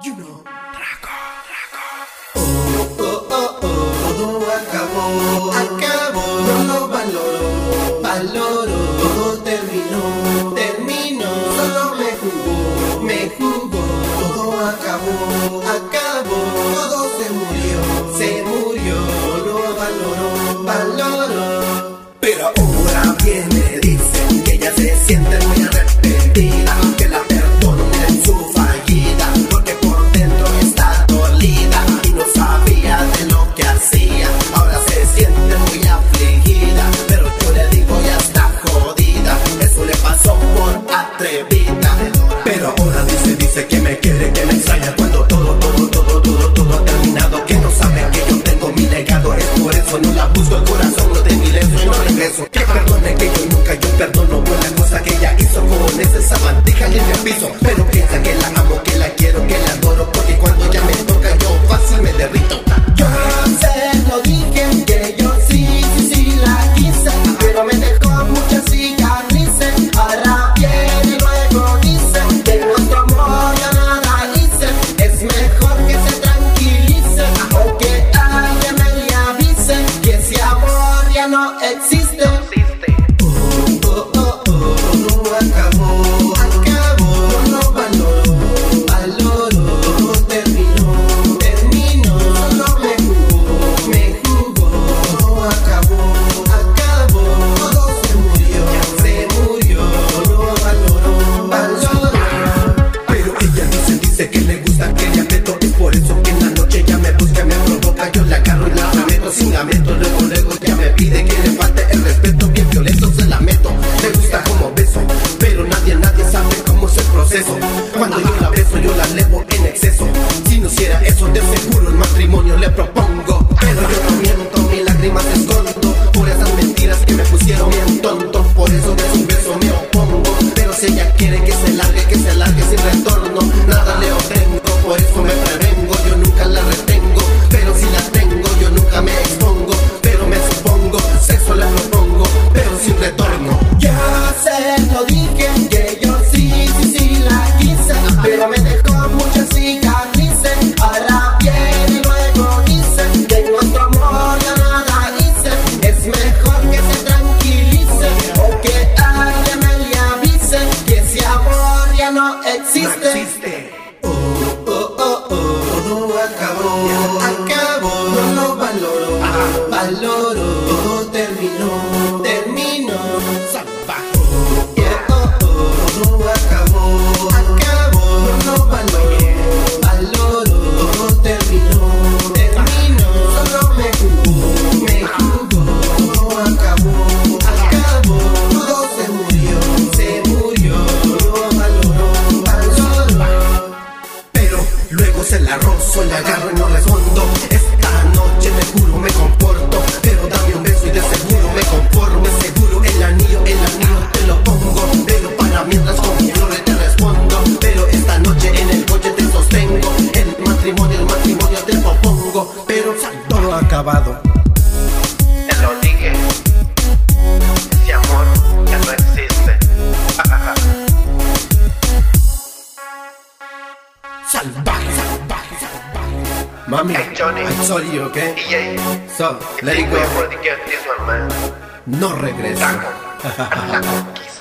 You know. Todo acabó, no lo valoro, todo terminó, solo me jugó, todo acabó, todo se murió, lo valoro, pero ahora viene, dice que ella se siente muy arrepentida, que la perdonen en su fallida, porque por dentro está dolida y no sabía de lo que hacía, ahora se siente muy afligida, pero yo le digo ya está jodida, eso le pasó por atrevida, pero ahora dice que me quiere, que me extraña, cuando todo ha terminado, que no sabe que yo tengo mi legado, es por eso no la busco, el corazón no de mi leso y no regreso, que perdone que yo nunca, yo perdono por la cosa que ella hizo, con esa sabandija en el piso, pero piensa que la amo, que la quiero, que la adoro, porque cuando ya me toca yo fácil me derrito. Yo se lo dije, que yo sí la quise, pero me dejó muchas cicatrices, ahora viene y luego dice, de nuestro amor ya nada hice, es mejor que se tranquilice, o que alguien me avise, que ese amor ya no existe. Que le gusta que le aprieto, es por eso que en la noche ya me busca, me provoca, yo la agarro y la meto sin lamento, luego ya me pide que le falte el respeto, bien violento se la meto, le gusta como beso, pero nadie sabe cómo es el proceso, cuando yo la beso yo la elevo en exceso, si no hiciera eso de seguro el matrimonio le propongo, pero yo no miento, mis lágrimas escondo, por esas mentiras que me pusieron bien tonto, por eso de su beso me opongo, pero si ella quiere que se largue sin retorno, nada le obtengo, por eso me prevengo, yo nunca la retengo, pero si la tengo, yo nunca me expongo, pero me supongo, sexo le propongo, pero sin retorno. Ya se lo dije, que yo sí la quise, pero me dejó muchas cicatrices, ahora viene y luego dice, que nuestro amor ya nada hice, es mejor que se tranquilice, o que alguien me avise, que ese amor ya no existe. Todo acabó, no lo valoro, todo terminó, salvaje. Todo acabó, no lo valoro, todo terminó, solo me jugó, todo acabó, todo se murió, lo valoro, pero luego se la rozo, la agarro y no respondo, esta noche me juro me comporto, pero dame un beso y de seguro me conformo, seguro el anillo te lo pongo, pero para mientras con flores te respondo, pero esta noche en el coche te sostengo, el matrimonio te propongo, pero todo acabado. Te lo dije, ese amor ya no existe. Salvaje. Mami, Hey, Johnny. I told you, okay? EA, So, let it think go. we're going to get this one, man. No regreso. Taco.